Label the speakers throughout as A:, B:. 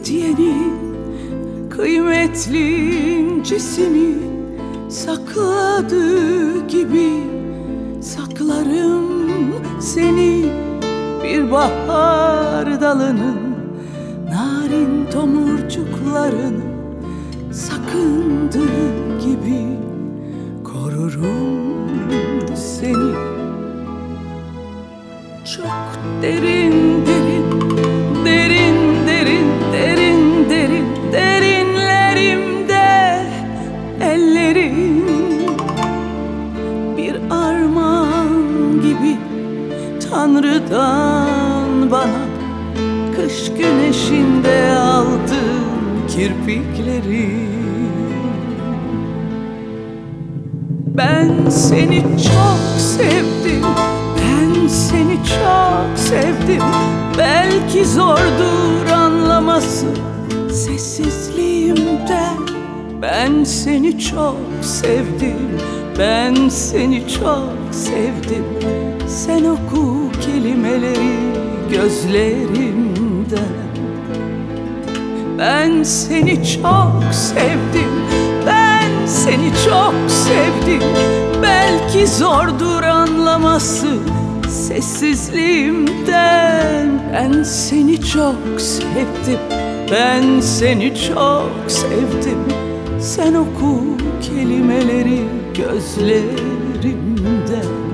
A: Hediyenin kıymetli incisini sakladığı gibi saklarım seni. Bir bahar dalının narin tomurcuklarını sakındığı gibi korurum seni. Çok derin derin, derin derin, derin derin, derinlerimde ellerin bir armağan gibi Tanrı'dan bana kış güneşinde aldığım kirpikleri. Ben seni çok sevdim, ben seni çok sevdim. Belki zordur anlaması sessizliğimden. Ben seni çok sevdim, ben seni çok sevdim. Sen oku kelimeleri gözlerimden. Ben seni çok sevdim, ben seni çok sevdim. Belki zordur anlaması sessizliğimden. Ben seni çok sevdim, ben seni çok sevdim. Sen oku kelimeleri gözlerimden.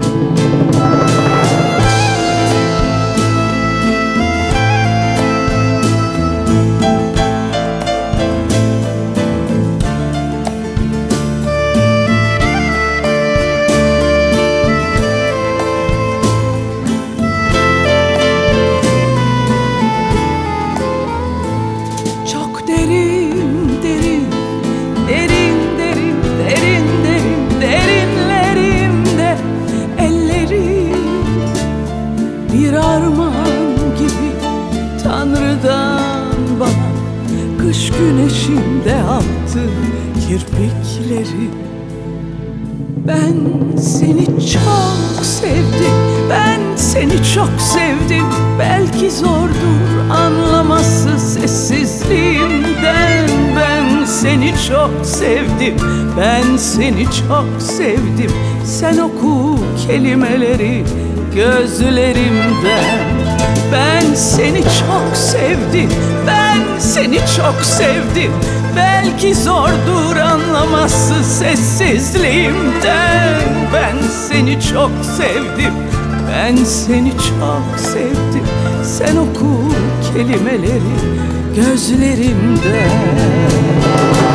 A: Bir armağan gibi Tanrı'dan bana kış güneşinde attı kirpikleri. Ben seni çok sevdim, ben seni çok sevdim. Belki zordur anlaması sessizliğimden. Ben seni çok sevdim, ben seni çok sevdim. Sen oku kelimeleri gözlerimden. Ben seni çok sevdim, ben seni çok sevdim. Belki zordur anlaması sessizliğimden. Ben seni çok sevdim, ben seni çok sevdim. Sen oku kelimeleri gözlerimden.